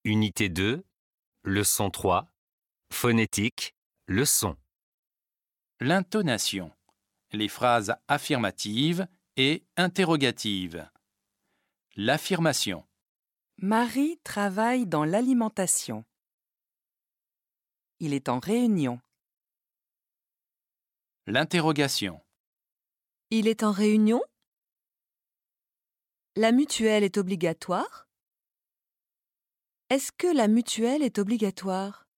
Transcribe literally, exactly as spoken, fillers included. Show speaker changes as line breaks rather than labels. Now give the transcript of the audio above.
Unité deux, leçon trois, phonétique, le son.
L'intonation, les phrases affirmatives et interrogatives. L'affirmation.
Marie travaille dans l'alimentation. Il est en réunion.
L'interrogation.
Il est en réunion? La mutuelle est obligatoire? Est-ce que la mutuelle est obligatoire?